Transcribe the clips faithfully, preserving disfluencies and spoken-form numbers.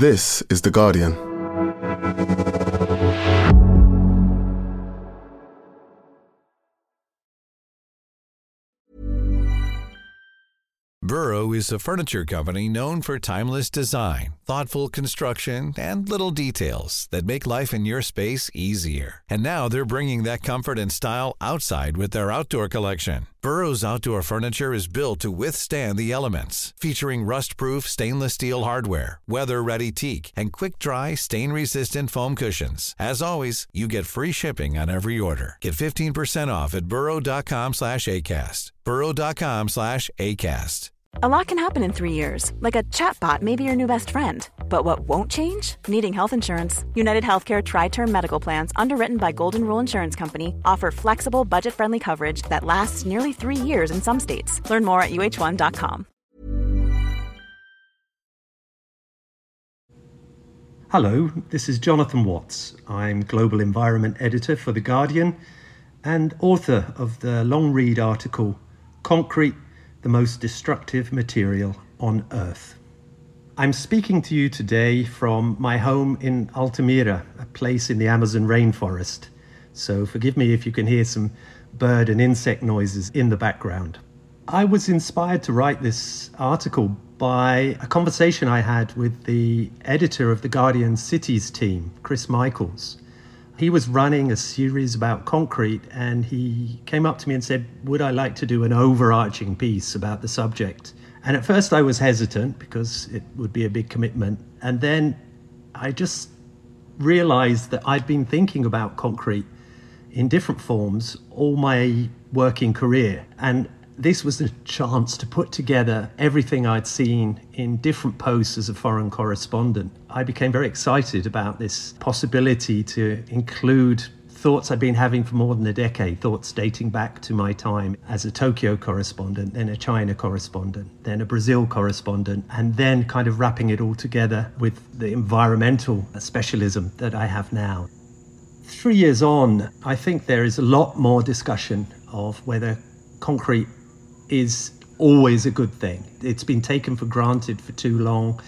This is The Guardian. Burrow is a furniture company known for timeless design, thoughtful construction, and little details that make life in your space easier. And now they're bringing that comfort and style outside with their outdoor collection. Burrow's outdoor furniture is built to withstand the elements, featuring rust-proof stainless steel hardware, weather-ready teak, and quick-dry, stain-resistant foam cushions. As always, you get free shipping on every order. Get fifteen percent off at burrow.com slash ACAST. burrow.com slash ACAST. A lot can happen in three years, like a chatbot may be your new best friend. But what won't change? Needing health insurance. United Healthcare Tri-Term Medical Plans, underwritten by Golden Rule Insurance Company, offer flexible, budget-friendly coverage that lasts nearly three years in some states. Learn more at U H one dot com. Hello, this is Jonathan Watts. I'm Global Environment Editor for The Guardian and author of the long-read article, Concrete, the Most Destructive Material on Earth. I'm speaking to you today from my home in Altamira, a place in the Amazon rainforest. So forgive me if you can hear some bird and insect noises in the background. I was inspired to write this article by a conversation I had with the editor of The Guardian Cities team, Chris Michaels. He was running a series about concrete and he came up to me and said, would I like to do an overarching piece about the subject? And at first I was hesitant because it would be a big commitment. And then I just realized that I'd been thinking about concrete in different forms all my working career. And this was a chance to put together everything I'd seen in different posts as a foreign correspondent. I became very excited about this possibility to include thoughts I'd been having for more than a decade, thoughts dating back to my time as a Tokyo correspondent, then a China correspondent, then a Brazil correspondent, and then kind of wrapping it all together with the environmental specialism that I have now. Three years on, I think there is a lot more discussion of whether concrete is always a good thing. It's been taken for granted for too long.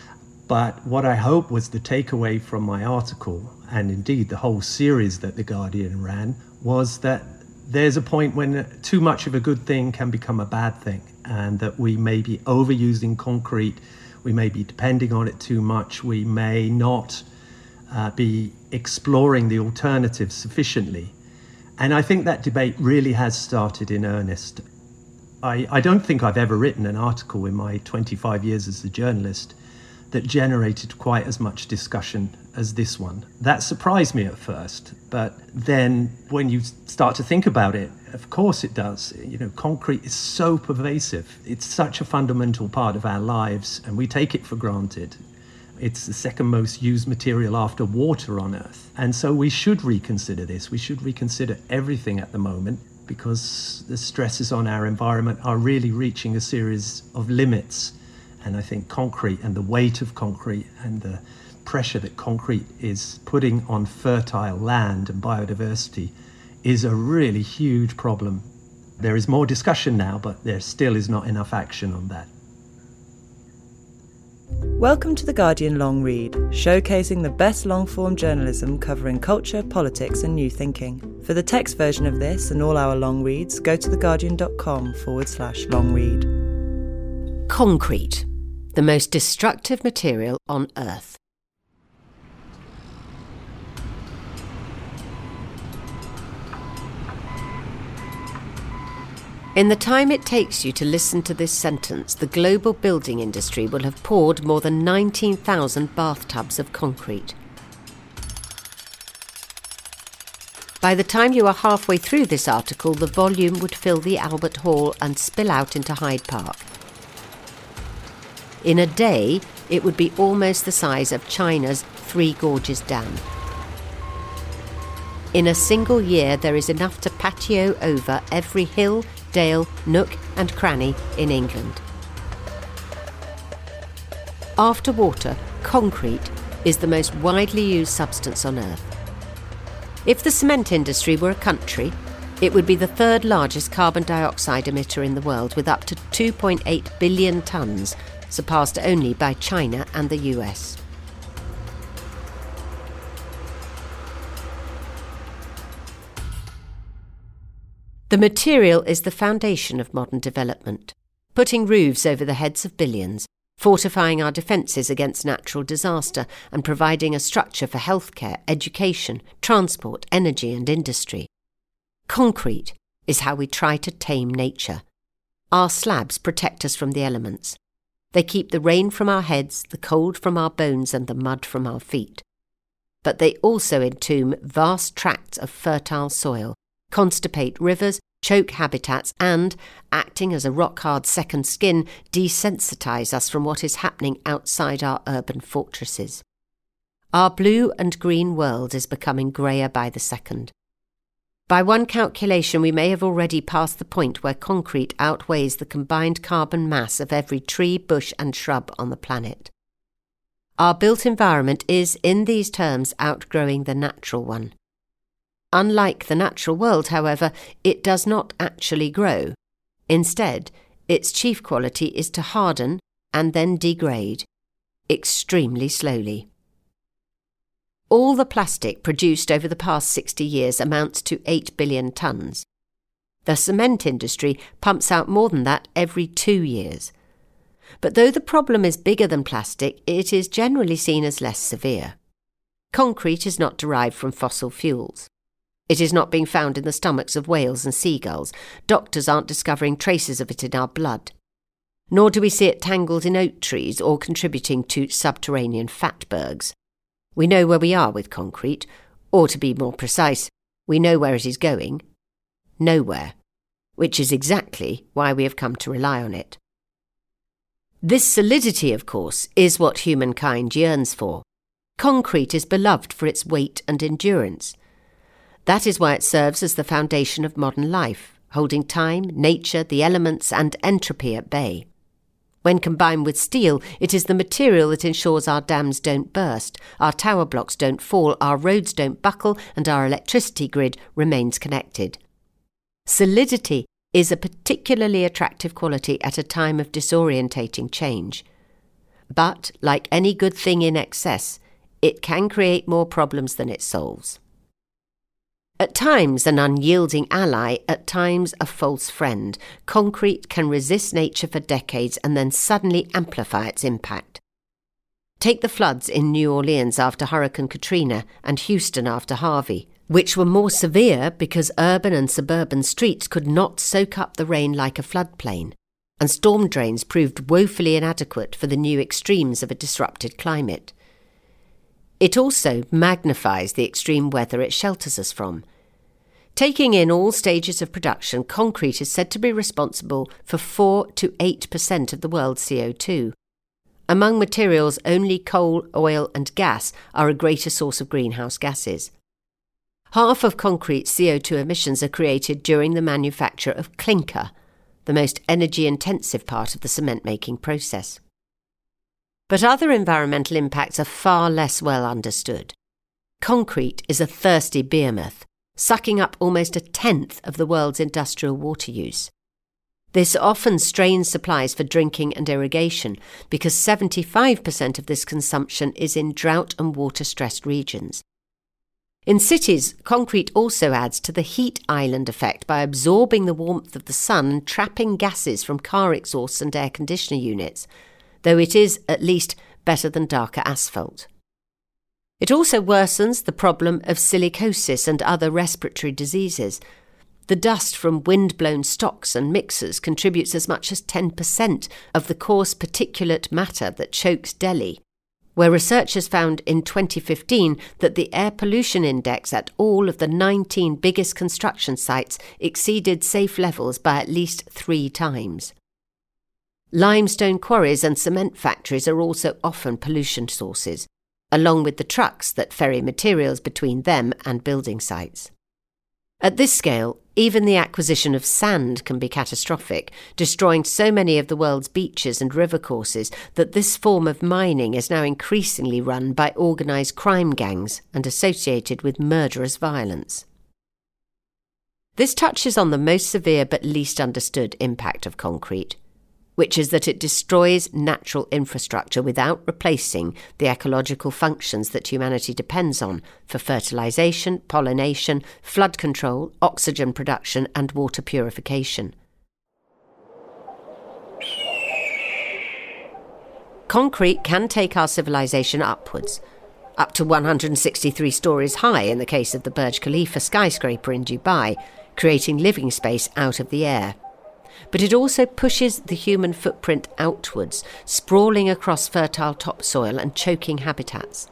But what I hope was the takeaway from my article, and indeed the whole series that The Guardian ran, was that there's a point when too much of a good thing can become a bad thing, and that we may be overusing concrete, we may be depending on it too much, we may not uh, be exploring the alternatives sufficiently. And I think that debate really has started in earnest. I, I don't think I've ever written an article in my twenty-five years as a journalist that generated quite as much discussion as this one. That surprised me at first, but then when you start to think about it, of course it does. You know, concrete is so pervasive. It's such a fundamental part of our lives, and we take it for granted. It's the second most used material after water on Earth. And so we should reconsider this. We should reconsider everything at the moment, because the stresses on our environment are really reaching a series of limits. And I think concrete and the weight of concrete and the pressure that concrete is putting on fertile land and biodiversity is a really huge problem. There is more discussion now, but there still is not enough action on that. Welcome to The Guardian Long Read, showcasing the best long-form journalism covering culture, politics and new thinking. For the text version of this and all our long reads, go to theguardian.com forward slash long read. Concrete, the most destructive material on Earth. In the time it takes you to listen to this sentence, the global building industry will have poured more than nineteen thousand bathtubs of concrete. By the time you are halfway through this article, the volume would fill the Albert Hall and spill out into Hyde Park. In a day, it would be almost the size of China's Three Gorges Dam. In a single year, there is enough to patio over every hill, dale, nook and cranny in England. After water, concrete is the most widely used substance on Earth. If the cement industry were a country, it would be the third largest carbon dioxide emitter in the world, with up to two point eight billion tonnes, surpassed only by China and the U S. The material is the foundation of modern development, putting roofs over the heads of billions, fortifying our defences against natural disaster and providing a structure for healthcare, education, transport, energy and industry. Concrete is how we try to tame nature. Our slabs protect us from the elements. They keep the rain from our heads, the cold from our bones and the mud from our feet. But they also entomb vast tracts of fertile soil, constipate rivers, choke habitats and, acting as a rock-hard second skin, desensitise us from what is happening outside our urban fortresses. Our blue and green world is becoming greyer by the second. By one calculation, we may have already passed the point where concrete outweighs the combined carbon mass of every tree, bush and shrub on the planet. Our built environment is, in these terms, outgrowing the natural one. Unlike the natural world, however, it does not actually grow. Instead, its chief quality is to harden and then degrade, extremely slowly. All the plastic produced over the past sixty years amounts to eight billion tonnes. The cement industry pumps out more than that every two years. But though the problem is bigger than plastic, it is generally seen as less severe. Concrete is not derived from fossil fuels. It is not being found in the stomachs of whales and seagulls. Doctors aren't discovering traces of it in our blood. Nor do we see it tangled in oak trees or contributing to subterranean fatbergs. We know where we are with concrete, or to be more precise, we know where it is going. Nowhere. Which is exactly why we have come to rely on it. This solidity, of course, is what humankind yearns for. Concrete is beloved for its weight and endurance. That is why it serves as the foundation of modern life, holding time, nature, the elements and entropy at bay. When combined with steel, it is the material that ensures our dams don't burst, our tower blocks don't fall, our roads don't buckle and our electricity grid remains connected. Solidity is a particularly attractive quality at a time of disorientating change. But, like any good thing in excess, it can create more problems than it solves. At times an unyielding ally, at times a false friend, concrete can resist nature for decades and then suddenly amplify its impact. Take the floods in New Orleans after Hurricane Katrina and Houston after Harvey, which were more severe because urban and suburban streets could not soak up the rain like a floodplain, and storm drains proved woefully inadequate for the new extremes of a disrupted climate. It also magnifies the extreme weather it shelters us from. Taking in all stages of production, concrete is said to be responsible for four to eight percent of the world's C O two. Among materials, only coal, oil and gas are a greater source of greenhouse gases. Half of concrete's C O two emissions are created during the manufacture of clinker, the most energy-intensive part of the cement-making process. But other environmental impacts are far less well understood. Concrete is a thirsty behemoth, sucking up almost a tenth of the world's industrial water use. This often strains supplies for drinking and irrigation because seventy-five percent of this consumption is in drought and water-stressed regions. In cities, concrete also adds to the heat island effect by absorbing the warmth of the sun and trapping gases from car exhausts and air conditioner units, though it is, at least, better than darker asphalt. It also worsens the problem of silicosis and other respiratory diseases. The dust from wind-blown stocks and mixers contributes as much as ten percent of the coarse particulate matter that chokes Delhi, where researchers found in twenty fifteen that the air pollution index at all of the nineteen biggest construction sites exceeded safe levels by at least three times. Limestone quarries and cement factories are also often pollution sources, along with the trucks that ferry materials between them and building sites. At this scale, even the acquisition of sand can be catastrophic, destroying so many of the world's beaches and river courses that this form of mining is now increasingly run by organised crime gangs and associated with murderous violence. This touches on the most severe but least understood impact of concrete: which is that it destroys natural infrastructure without replacing the ecological functions that humanity depends on for fertilization, pollination, flood control, oxygen production, and water purification. Concrete can take our civilization upwards, up to one hundred sixty-three stories high in the case of the Burj Khalifa skyscraper in Dubai, creating living space out of the air. But it also pushes the human footprint outwards, sprawling across fertile topsoil and choking habitats.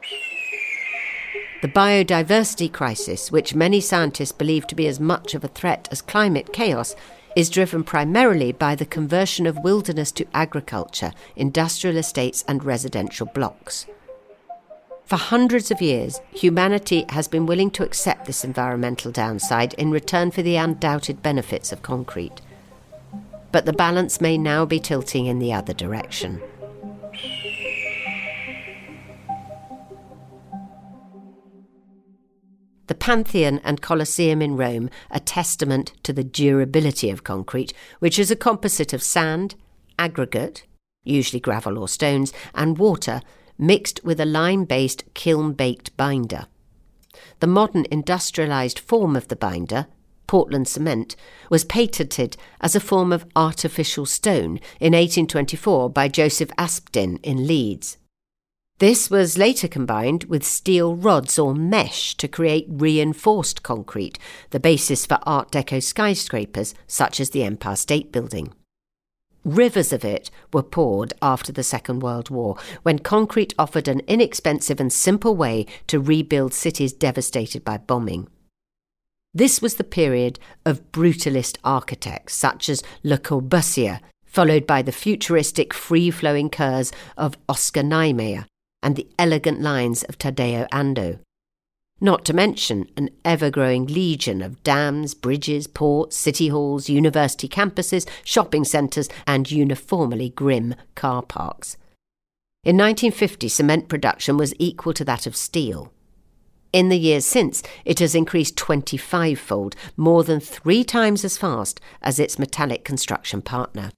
The biodiversity crisis, which many scientists believe to be as much of a threat as climate chaos, is driven primarily by the conversion of wilderness to agriculture, industrial estates and residential blocks. For hundreds of years, humanity has been willing to accept this environmental downside in return for the undoubted benefits of concrete. But the balance may now be tilting in the other direction. The Pantheon and Colosseum in Rome are testament to the durability of concrete, which is a composite of sand, aggregate, usually gravel or stones, and water, mixed with a lime-based kiln-baked binder. The modern industrialised form of the binder, Portland cement, was patented as a form of artificial stone in eighteen twenty-four by Joseph Aspdin in Leeds. This was later combined with steel rods or mesh to create reinforced concrete, the basis for Art Deco skyscrapers such as the Empire State Building. Rivers of it were poured after the Second World War, when concrete offered an inexpensive and simple way to rebuild cities devastated by bombing. This was the period of brutalist architects such as Le Corbusier, followed by the futuristic free-flowing curves of Oscar Niemeyer and the elegant lines of Tadeo Ando. Not to mention an ever-growing legion of dams, bridges, ports, city halls, university campuses, shopping centres and uniformly grim car parks. In nineteen fifty, cement production was equal to that of steel. In the years since, it has increased twenty-five-fold, more than three times as fast as its metallic construction partner.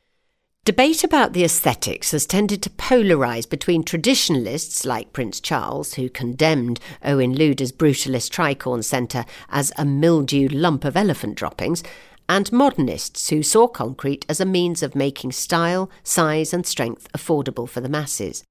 Debate about the aesthetics has tended to polarise between traditionalists like Prince Charles, who condemned Owen Luder's brutalist Tricorn Centre as a mildewed lump of elephant droppings, and modernists who saw concrete as a means of making style, size and strength affordable for the masses.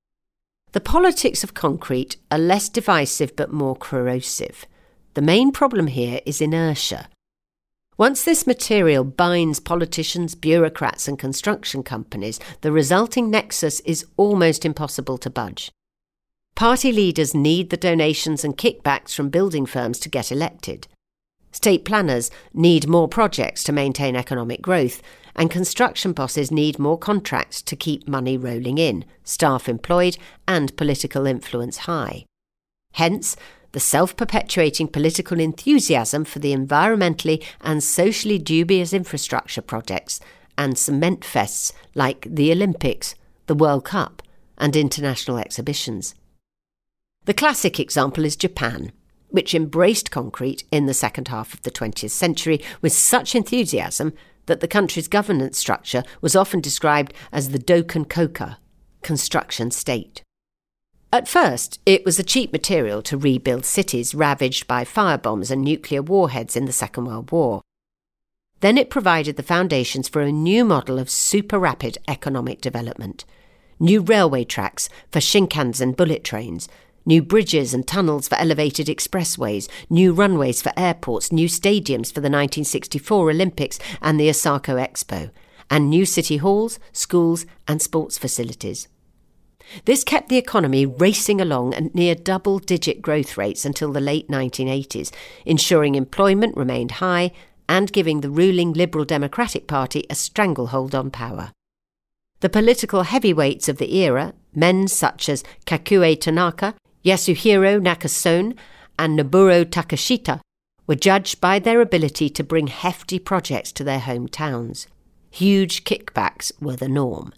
The politics of concrete are less divisive but more corrosive. The main problem here is inertia. Once this material binds politicians, bureaucrats and construction companies, the resulting nexus is almost impossible to budge. Party leaders need the donations and kickbacks from building firms to get elected. State planners need more projects to maintain economic growth, and construction bosses need more contracts to keep money rolling in, staff employed and political influence high. Hence, the self-perpetuating political enthusiasm for the environmentally and socially dubious infrastructure projects and cement fests like the Olympics, the World Cup and international exhibitions. The classic example is Japan, which embraced concrete in the second half of the twentieth century with such enthusiasm that the country's governance structure was often described as the Dokan Koka, construction state. At first, it was a cheap material to rebuild cities ravaged by firebombs and nuclear warheads in the Second World War. Then it provided the foundations for a new model of super-rapid economic development. New railway tracks for Shinkansen bullet trains, new bridges and tunnels for elevated expressways, new runways for airports, new stadiums for the nineteen sixty-four Olympics and the Osaka Expo, and new city halls, schools and sports facilities. This kept the economy racing along at near double-digit growth rates until the late nineteen eighties, ensuring employment remained high and giving the ruling Liberal Democratic Party a stranglehold on power. The political heavyweights of the era, men such as Kakue Tanaka, Yasuhiro Nakasone and Nobuo Takashita, were judged by their ability to bring hefty projects to their hometowns. Huge kickbacks were the norm.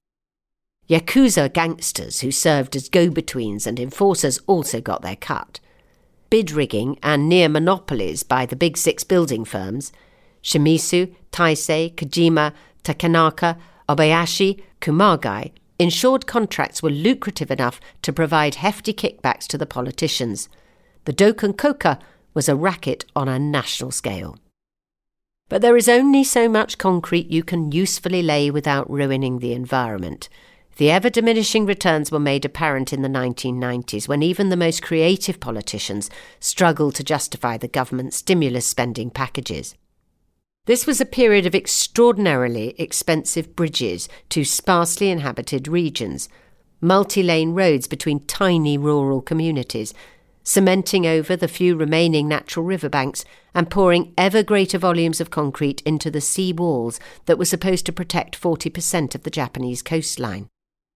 Yakuza gangsters who served as go-betweens and enforcers also got their cut. Bid rigging and near monopolies by the big six building firms, Shimizu, Taisei, Kojima, Takanaka, Obayashi Kumagai ensured contracts were lucrative enough to provide hefty kickbacks to the politicians. The Dokan Koka was a racket on a national scale. But there is only so much concrete you can usefully lay without ruining the environment. The ever-diminishing returns were made apparent in the nineteen nineties, when even the most creative politicians struggled to justify the government's stimulus spending packages. This was a period of extraordinarily expensive bridges to sparsely inhabited regions, multi-lane roads between tiny rural communities, cementing over the few remaining natural riverbanks and pouring ever greater volumes of concrete into the sea walls that were supposed to protect forty percent of the Japanese coastline.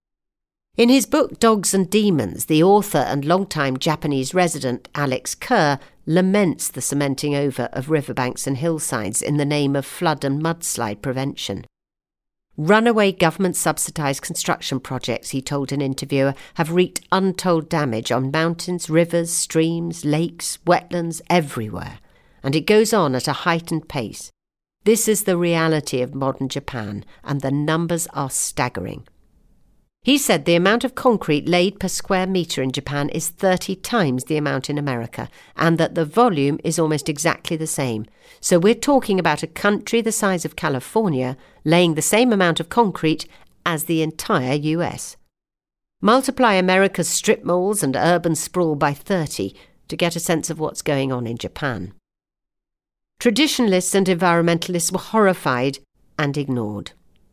In his book Dogs and Demons, the author and long-time Japanese resident Alex Kerr laments the cementing over of riverbanks and hillsides in the name of flood and mudslide prevention. Runaway government-subsidised construction projects, he told an interviewer, have wreaked untold damage on mountains, rivers, streams, lakes, wetlands, everywhere. And it goes on at a heightened pace. This is the reality of modern Japan, and the numbers are staggering. He said the amount of concrete laid per square metre in Japan is thirty times the amount in America, and that the volume is almost exactly the same. So we're talking about a country the size of California laying the same amount of concrete as the entire U S. Multiply America's strip malls and urban sprawl by thirty to get a sense of what's going on in Japan. Traditionalists and environmentalists were horrified and ignored.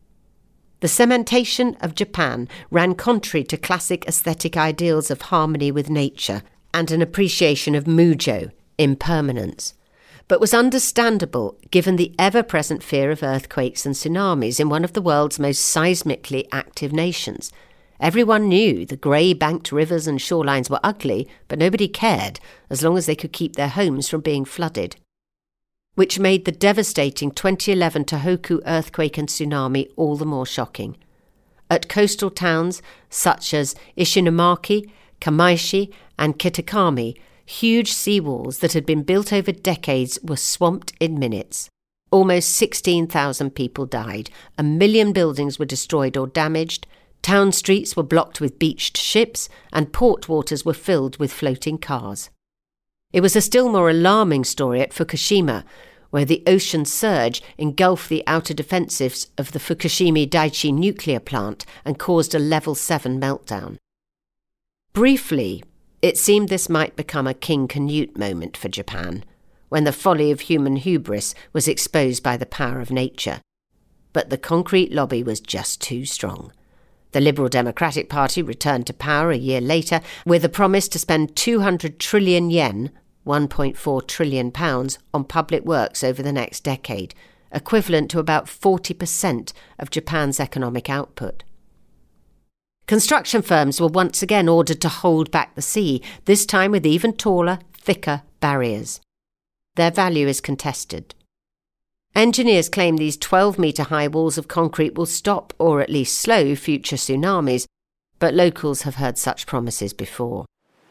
The cementation of Japan ran contrary to classic aesthetic ideals of harmony with nature and an appreciation of mujo, impermanence, but was understandable given the ever-present fear of earthquakes and tsunamis in one of the world's most seismically active nations. Everyone knew the grey-banked rivers and shorelines were ugly, but nobody cared as long as they could keep their homes from being flooded, which made the devastating twenty eleven Tohoku earthquake and tsunami all the more shocking. At coastal towns such as Ishinomaki, Kamaishi and Kitakami, huge seawalls that had been built over decades were swamped in minutes. Almost sixteen thousand people died, a million buildings were destroyed or damaged, town streets were blocked with beached ships, and port waters were filled with floating cars. It was a still more alarming story at Fukushima, where the ocean surge engulfed the outer defences of the Fukushima Daiichi nuclear plant and caused a level seven meltdown. Briefly, it seemed this might become a King Canute moment for Japan, when the folly of human hubris was exposed by the power of nature. But the concrete lobby was just too strong. The Liberal Democratic Party returned to power a year later with a promise to spend two hundred trillion yen, one point four trillion pounds, on public works over the next decade, equivalent to about forty percent of Japan's economic output. Construction firms were once again ordered to hold back the sea, this time with even taller, thicker barriers. Their value is contested. Engineers claim these twelve-metre-high walls of concrete will stop or at least slow future tsunamis, but locals have heard such promises before.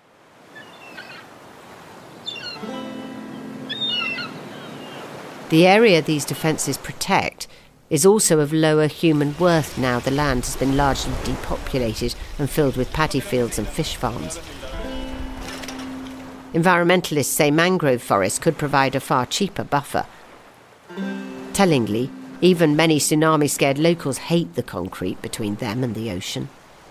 The area these defences protect is also of lower human worth now the land has been largely depopulated and filled with paddy fields and fish farms. Environmentalists say mangrove forests could provide a far cheaper buffer. Tellingly, even many tsunami-scared locals hate the concrete between them and the ocean.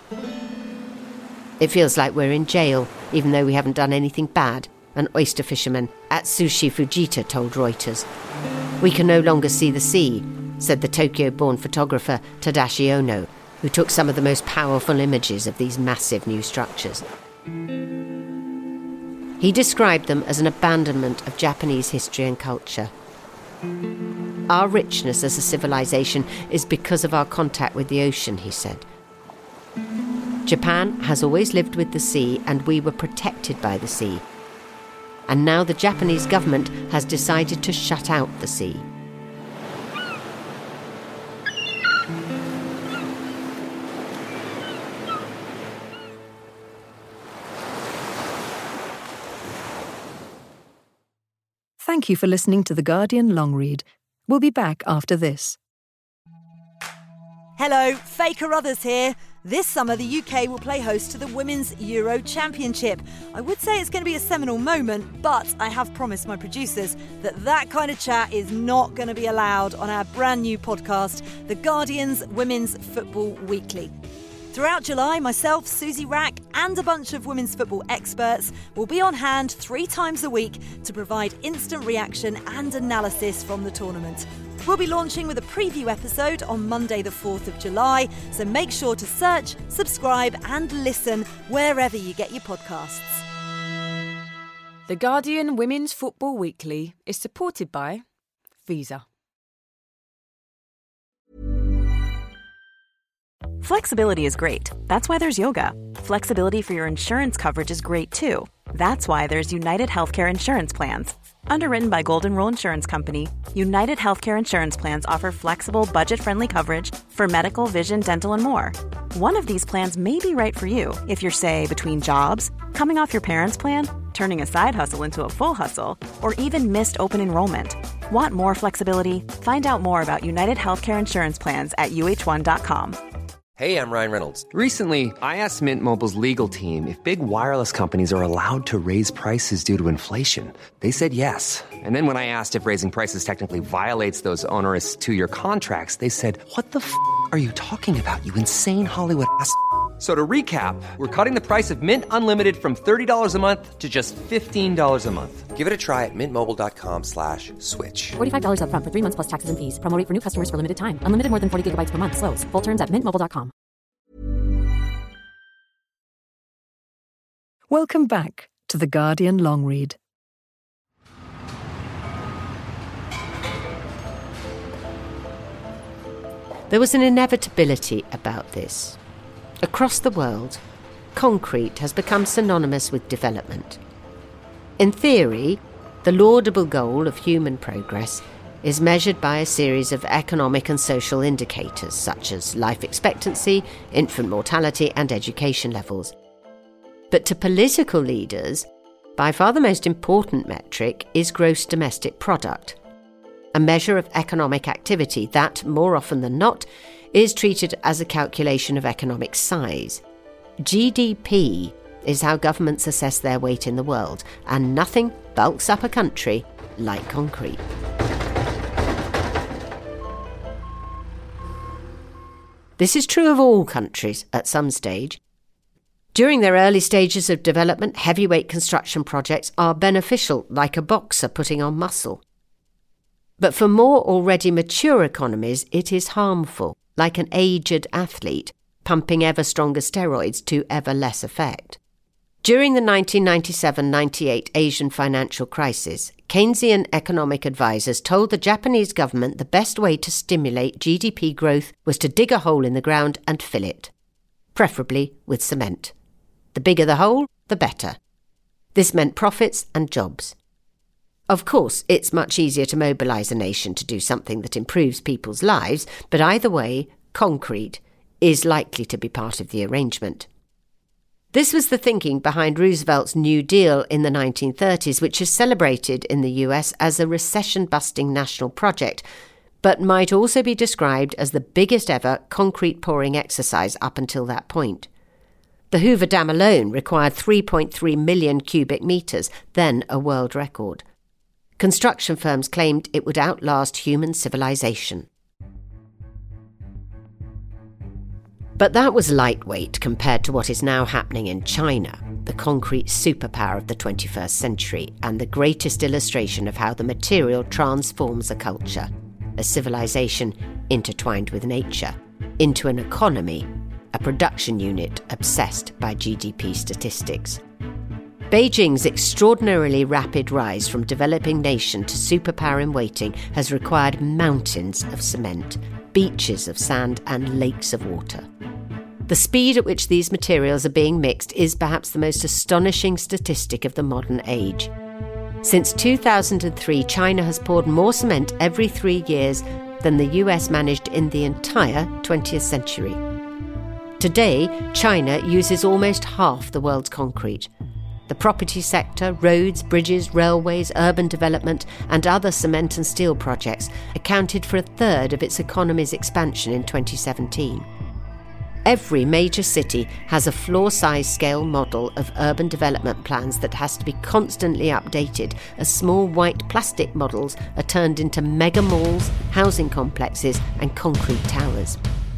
It feels like we're in jail, even though we haven't done anything bad, an oyster fisherman Atsushi Fujita told Reuters. We can no longer see the sea, said the Tokyo-born photographer Tadashi Ono, who took some of the most powerful images of these massive new structures. He described them as an abandonment of Japanese history and culture. Our richness as a civilization is because of our contact with the ocean, he said. Japan has always lived with the sea, and we were protected by the sea. And now the Japanese government has decided to shut out the sea. Thank you for listening to The Guardian Long Read. We'll be back after this. Hello, Faye Carruthers here. This summer, the U K will play host to the Women's Euro Championship. I would say it's going to be a seminal moment, but I have promised my producers that that kind of chat is not going to be allowed on our brand new podcast, The Guardian's Women's Football Weekly. Throughout July, myself, Susie Rack, and a bunch of women's football experts will be on hand three times a week to provide instant reaction and analysis from the tournament. We'll be launching with a preview episode on Monday the fourth of July, so make sure to search, subscribe and listen wherever you get your podcasts. The Guardian Women's Football Weekly is supported by Visa. Flexibility is great. That's why there's yoga. Flexibility for your insurance coverage is great too. That's why there's United Healthcare Insurance Plans. Underwritten by Golden Rule Insurance Company, United Healthcare Insurance Plans offer flexible, budget-friendly coverage for medical, vision, dental, and more. One of these plans may be right for you if you're, say, between jobs, coming off your parents' plan, turning a side hustle into a full hustle, or even missed open enrollment. Want more flexibility? Find out more about United Healthcare Insurance Plans at U H one dot com. Hey, I'm Ryan Reynolds. Recently, I asked Mint Mobile's legal team if big wireless companies are allowed to raise prices due to inflation. They said yes. And then when I asked if raising prices technically violates those onerous two-year contracts, they said, what the f*** are you talking about, you insane Hollywood ass f- So to recap, we're cutting the price of Mint Unlimited from thirty dollars a month to just fifteen dollars a month. Give it a try at mintmobile.com slash switch. forty-five dollars up front for three months plus taxes and fees. Promo rate for new customers for limited time. Unlimited more than forty gigabytes per month. Slows full terms at mint mobile dot com. Welcome back to The Guardian Long Read. There was an inevitability about this. Across the world, concrete has become synonymous with development. In theory, the laudable goal of human progress is measured by a series of economic and social indicators such as life expectancy, infant mortality, and education levels. But to political leaders, by far the most important metric is gross domestic product, a measure of economic activity that, more often than not, is treated as a calculation of economic size. G D P is how governments assess their weight in the world, and nothing bulks up a country like concrete. This is true of all countries at some stage. During their early stages of development, heavyweight construction projects are beneficial, like a boxer putting on muscle. But for more already mature economies, it is harmful, like an aged athlete pumping ever stronger steroids to ever less effect. During the nineteen ninety-seven ninety-eight Asian financial crisis, Keynesian economic advisers told the Japanese government the best way to stimulate G D P growth was to dig a hole in the ground and fill it, preferably with cement. The bigger the hole, the better. This meant profits and jobs. Of course, it's much easier to mobilise a nation to do something that improves people's lives, but either way, concrete is likely to be part of the arrangement. This was the thinking behind Roosevelt's New Deal in the nineteen thirties, which is celebrated in the U S as a recession-busting national project, but might also be described as the biggest ever concrete pouring exercise up until that point. The Hoover Dam alone required three point three million cubic metres, then a world record. Construction firms claimed it would outlast human civilization. But that was lightweight compared to what is now happening in China, the concrete superpower of the twenty-first century and the greatest illustration of how the material transforms a culture, a civilization intertwined with nature, into an economy, a production unit obsessed by G D P statistics. Beijing's extraordinarily rapid rise from developing nation to superpower in waiting has required mountains of cement, beaches of sand and lakes of water. The speed at which these materials are being mixed is perhaps the most astonishing statistic of the modern age. Since two thousand three, China has poured more cement every three years than the U S managed in the entire twentieth century. Today, China uses almost half the world's concrete. The property sector, roads, bridges, railways, urban development and other cement and steel projects accounted for a third of its economy's expansion in twenty seventeen. Every major city has a floor-size scale model of urban development plans that has to be constantly updated as small white plastic models are turned into mega malls, housing complexes and concrete towers.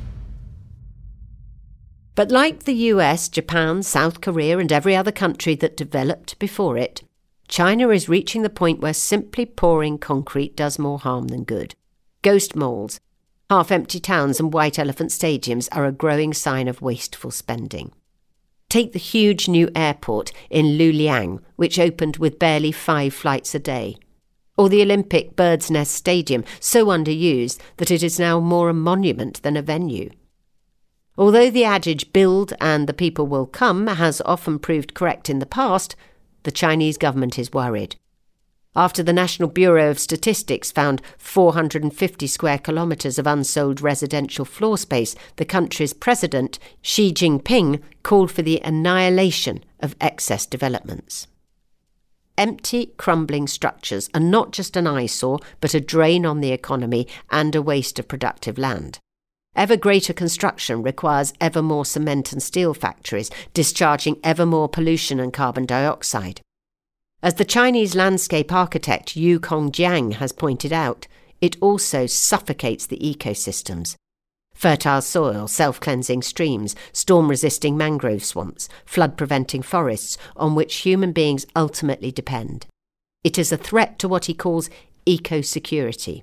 But like the U S, Japan, South Korea and every other country that developed before it, China is reaching the point where simply pouring concrete does more harm than good. Ghost malls, half-empty towns and white elephant stadiums are a growing sign of wasteful spending. Take the huge new airport in Luliang, which opened with barely five flights a day. Or the Olympic Bird's Nest Stadium, so underused that it is now more a monument than a venue. Although the adage "build and the people will come" has often proved correct in the past, the Chinese government is worried. After the National Bureau of Statistics found four hundred fifty square kilometres of unsold residential floor space, the country's president, Xi Jinping, called for the annihilation of excess developments. Empty, crumbling structures are not just an eyesore, but a drain on the economy and a waste of productive land. Ever greater construction requires ever more cement and steel factories, discharging ever more pollution and carbon dioxide. As the Chinese landscape architect Yu Kongjiang has pointed out, it also suffocates the ecosystems. Fertile soil, self-cleansing streams, storm-resisting mangrove swamps, flood-preventing forests on which human beings ultimately depend. It is a threat to what he calls eco-security.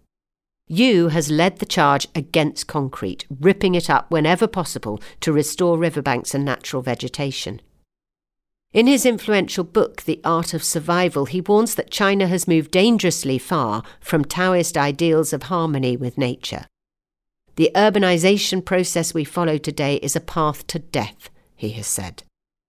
Yu has led the charge against concrete, ripping it up whenever possible to restore riverbanks and natural vegetation. In his influential book, The Art of Survival, he warns that China has moved dangerously far from Taoist ideals of harmony with nature. The urbanization process we follow today is a path to death, he has said.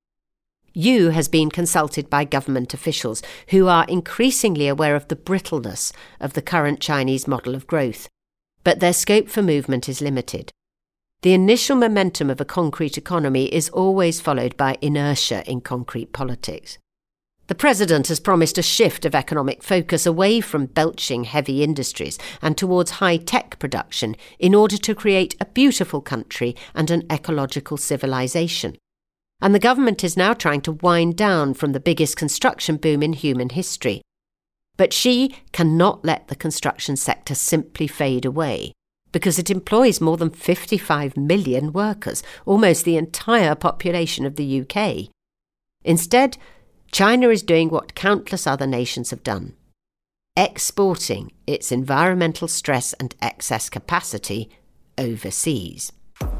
Yu has been consulted by government officials who are increasingly aware of the brittleness of the current Chinese model of growth, but their scope for movement is limited. The initial momentum of a concrete economy is always followed by inertia in concrete politics. The president has promised a shift of economic focus away from belching heavy industries and towards high-tech production in order to create a beautiful country and an ecological civilization. And the government is now trying to wind down from the biggest construction boom in human history. But Xi cannot let the construction sector simply fade away, because it employs more than fifty-five million workers, almost the entire population of the U K. Instead, China is doing what countless other nations have done, exporting its environmental stress and excess capacity overseas.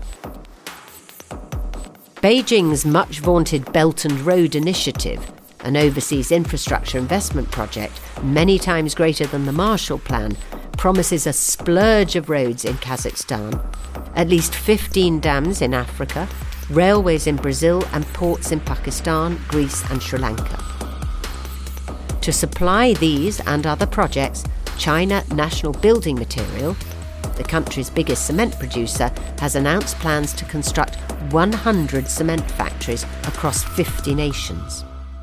Beijing's much-vaunted Belt and Road Initiative, an overseas infrastructure investment project many times greater than the Marshall Plan, promises a splurge of roads in Kazakhstan, at least fifteen dams in Africa, railways in Brazil and ports in Pakistan, Greece and Sri Lanka. To supply these and other projects, China National Building Material, the country's biggest cement producer, has announced plans to construct one hundred cement factories across fifty nations.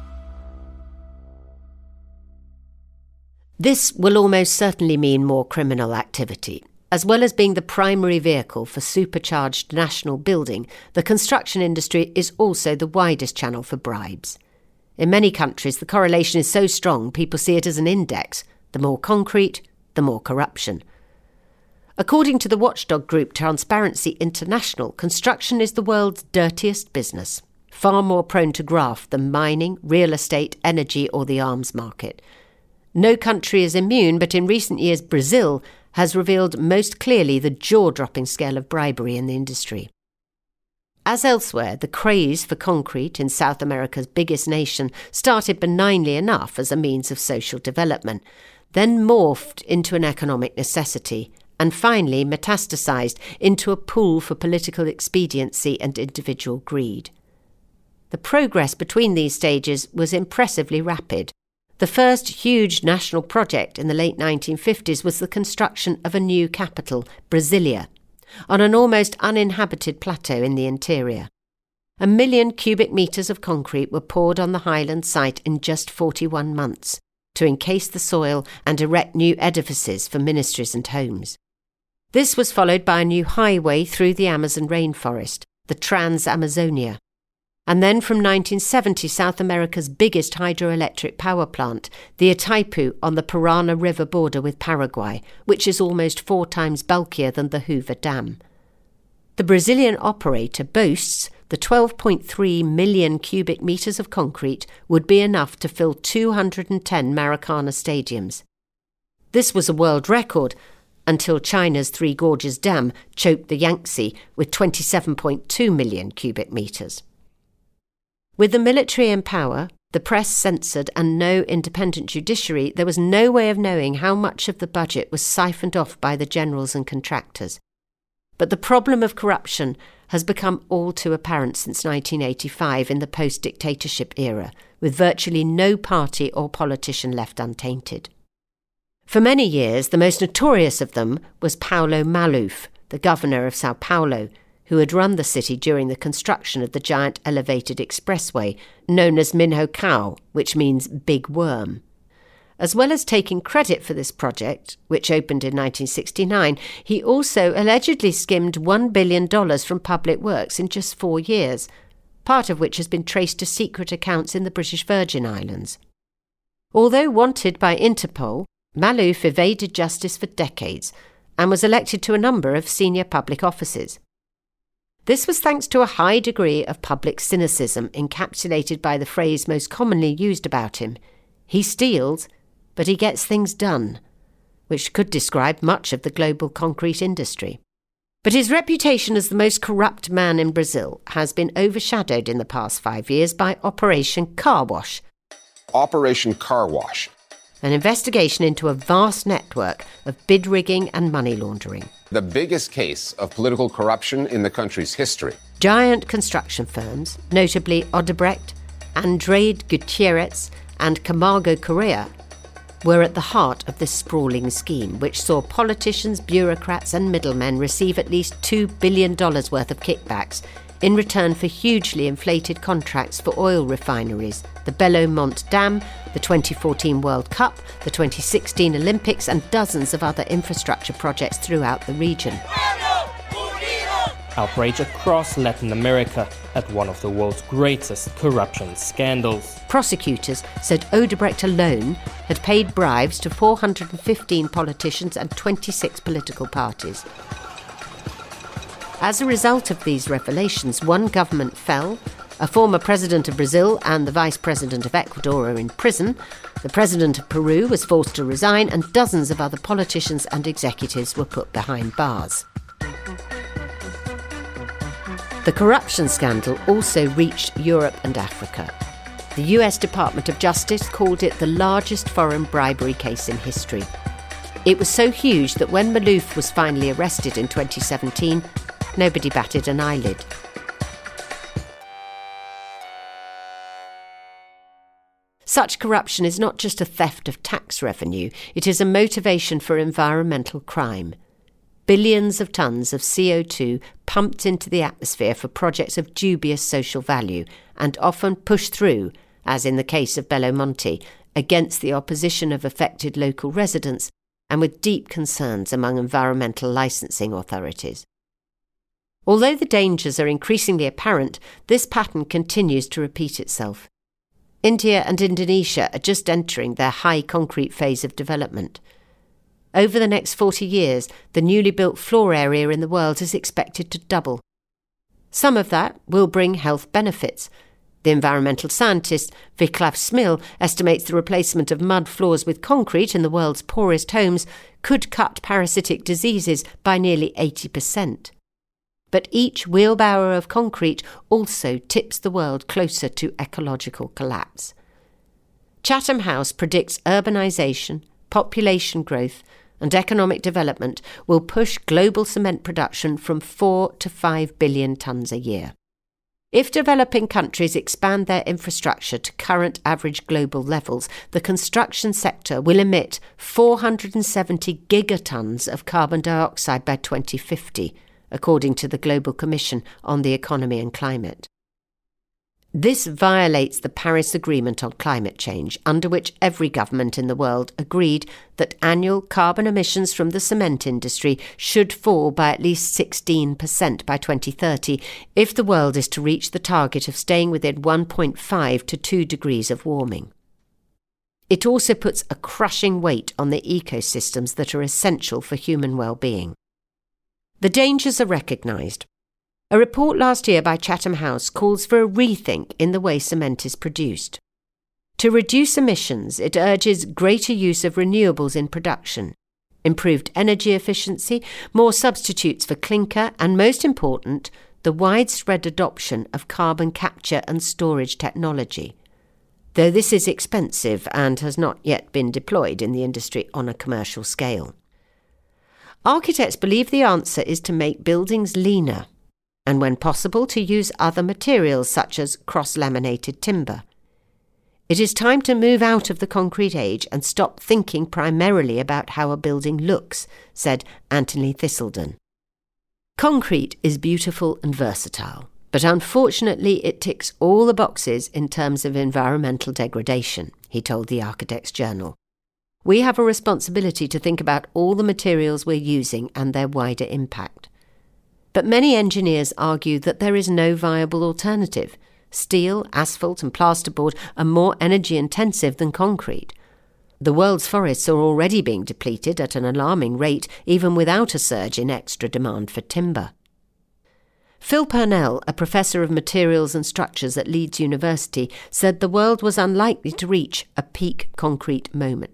This will almost certainly mean more criminal activity. As well as being the primary vehicle for supercharged national building, the construction industry is also the widest channel for bribes. In many countries, the correlation is so strong people see it as an index. The more concrete, the more corruption. According to the watchdog group Transparency International, construction is the world's dirtiest business, far more prone to graft than mining, real estate, energy or the arms market. No country is immune, but in recent years Brazil has revealed most clearly the jaw-dropping scale of bribery in the industry. As elsewhere, the craze for concrete in South America's biggest nation started benignly enough as a means of social development, then morphed into an economic necessity, and finally metastasized into a pool for political expediency and individual greed. The progress between these stages was impressively rapid. The first huge national project in the late nineteen fifties was the construction of a new capital, Brasilia, on an almost uninhabited plateau in the interior. A million cubic metres of concrete were poured on the Highland site in just forty-one months to encase the soil and erect new edifices for ministries and homes. This was followed by a new highway through the Amazon rainforest, the Trans-Amazonia. And then from nineteen seventy, South America's biggest hydroelectric power plant, the Itaipu on the Parana River border with Paraguay, which is almost four times bulkier than the Hoover Dam. The Brazilian operator boasts the twelve point three million cubic metres of concrete would be enough to fill two hundred ten Maracana stadiums. This was a world record until China's Three Gorges Dam choked the Yangtze with twenty-seven point two million cubic metres. With the military in power, the press censored and no independent judiciary, there was no way of knowing how much of the budget was siphoned off by the generals and contractors. But the problem of corruption has become all too apparent since nineteen eighty-five in the post-dictatorship era, with virtually no party or politician left untainted. For many years, the most notorious of them was Paulo Maluf, the governor of Sao Paulo, who had run the city during the construction of the giant elevated expressway known as Minho-Cao, which means Big Worm. As well as taking credit for this project, which opened in nineteen sixty-nine, he also allegedly skimmed one billion dollars from public works in just four years, part of which has been traced to secret accounts in the British Virgin Islands. Although wanted by Interpol, Maluf evaded justice for decades and was elected to a number of senior public offices. This was thanks to a high degree of public cynicism encapsulated by the phrase most commonly used about him: he steals, but he gets things done, which could describe much of the global concrete industry. But his reputation as the most corrupt man in Brazil has been overshadowed in the past five years by Operation Car Wash. Operation Car Wash. An investigation into a vast network of bid rigging and money laundering. The biggest case of political corruption in the country's history. Giant construction firms, notably Odebrecht, Andrade Gutierrez and Camargo Correa, were at the heart of this sprawling scheme, which saw politicians, bureaucrats and middlemen receive at least two billion dollars worth of kickbacks in return for hugely inflated contracts for oil refineries, the Belo Monte Dam, the twenty fourteen World Cup, the twenty sixteen Olympics and dozens of other infrastructure projects throughout the region. Outrage across Latin America at one of the world's greatest corruption scandals. Prosecutors said Odebrecht alone had paid bribes to four hundred fifteen politicians and twenty-six political parties. As a result of these revelations, one government fell, a former president of Brazil and the vice president of Ecuador are in prison, the president of Peru was forced to resign, and dozens of other politicians and executives were put behind bars. The corruption scandal also reached Europe and Africa. The U S Department of Justice called it the largest foreign bribery case in history. It was so huge that when Maluf was finally arrested in twenty seventeen, nobody batted an eyelid. Such corruption is not just a theft of tax revenue, it is a motivation for environmental crime. Billions of tonnes of C O two pumped into the atmosphere for projects of dubious social value and often pushed through, as in the case of Belo Monte, against the opposition of affected local residents and with deep concerns among environmental licensing authorities. Although the dangers are increasingly apparent, this pattern continues to repeat itself. India and Indonesia are just entering their high concrete phase of development. Over the next forty years, the newly built floor area in the world is expected to double. Some of that will bring health benefits. The environmental scientist Vaclav Smil estimates the replacement of mud floors with concrete in the world's poorest homes could cut parasitic diseases by nearly eighty percent. But each wheelbarrow of concrete also tips the world closer to ecological collapse. Chatham House predicts urbanisation, population growth and economic development will push global cement production from four to five billion tonnes a year. If developing countries expand their infrastructure to current average global levels, the construction sector will emit four hundred seventy gigatons of carbon dioxide by twenty fifty, according to the Global Commission on the Economy and Climate. This violates the Paris Agreement on Climate Change, under which every government in the world agreed that annual carbon emissions from the cement industry should fall by at least sixteen percent by twenty thirty if the world is to reach the target of staying within one point five to two degrees of warming. It also puts a crushing weight on the ecosystems that are essential for human well-being. The dangers are recognised. A report last year by Chatham House calls for a rethink in the way cement is produced. To reduce emissions, it urges greater use of renewables in production, improved energy efficiency, more substitutes for clinker, and most important, the widespread adoption of carbon capture and storage technology, though this is expensive and has not yet been deployed in the industry on a commercial scale. Architects believe the answer is to make buildings leaner, and when possible to use other materials such as cross-laminated timber. It is time to move out of the concrete age and stop thinking primarily about how a building looks, said Anthony Thistleton. Concrete is beautiful and versatile, but unfortunately it ticks all the boxes in terms of environmental degradation, he told the Architects Journal. We have a responsibility to think about all the materials we're using and their wider impact. But many engineers argue that there is no viable alternative. Steel, asphalt and plasterboard are more energy intensive than concrete. The world's forests are already being depleted at an alarming rate, even without a surge in extra demand for timber. Phil Purnell, a professor of materials and structures at Leeds University, said the world was unlikely to reach a peak concrete moment.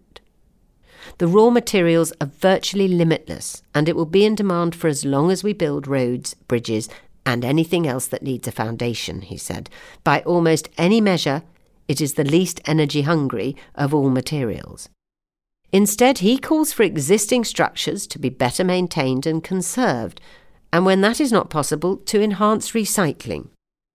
The raw materials are virtually limitless, and it will be in demand for as long as we build roads, bridges, and anything else that needs a foundation, he said. By almost any measure, it is the least energy-hungry of all materials. Instead, he calls for existing structures to be better maintained and conserved, and when that is not possible, to enhance recycling.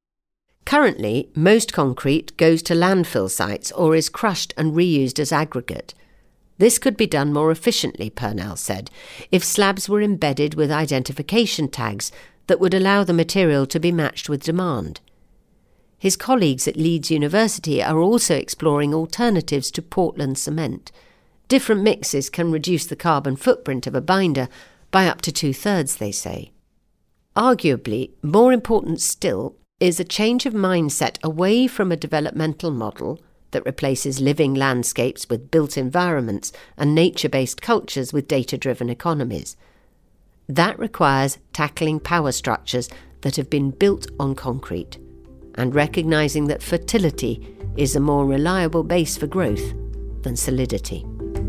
Currently, most concrete goes to landfill sites or is crushed and reused as aggregate. This could be done more efficiently, Purnell said, if slabs were embedded with identification tags that would allow the material to be matched with demand. His colleagues at Leeds University are also exploring alternatives to Portland cement. Different mixes can reduce the carbon footprint of a binder by up to two-thirds, they say. Arguably, more important still is a change of mindset away from a developmental model that replaces living landscapes with built environments and nature-based cultures with data-driven economies. That requires tackling power structures that have been built on concrete and recognising that fertility is a more reliable base for growth than solidity.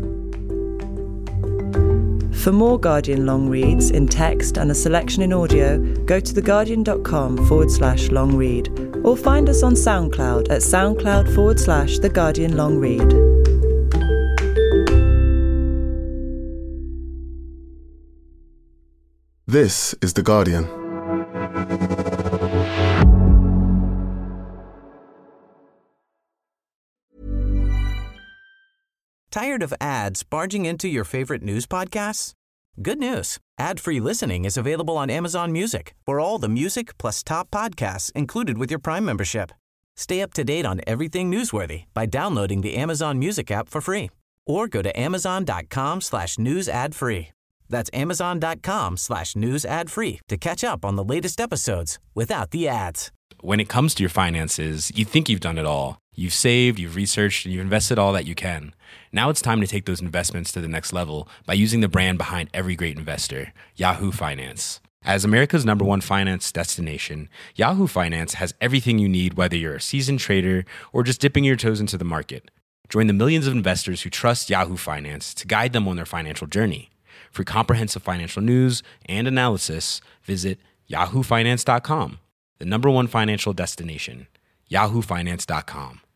For more Guardian long reads in text and a selection in audio, go to theguardian.com forward slash long read or find us on SoundCloud at soundcloud forward slash The Guardian Long Read. This is The Guardian. Tired of ads barging into your favorite news podcasts? Good news. Ad-free listening is available on Amazon Music for all the music plus top podcasts included with your Prime membership. Stay up to date on everything newsworthy by downloading the Amazon Music app for free or go to amazon.com slash news ad free. That's amazon.com slash news ad free to catch up on the latest episodes without the ads. When it comes to your finances, you think you've done it all. You've saved, you've researched, and you've invested all that you can. Now it's time to take those investments to the next level by using the brand behind every great investor, Yahoo Finance. As America's number one finance destination, Yahoo Finance has everything you need, whether you're a seasoned trader or just dipping your toes into the market. Join the millions of investors who trust Yahoo Finance to guide them on their financial journey. For comprehensive financial news and analysis, visit yahoo finance dot com, the number one financial destination, yahoo finance dot com.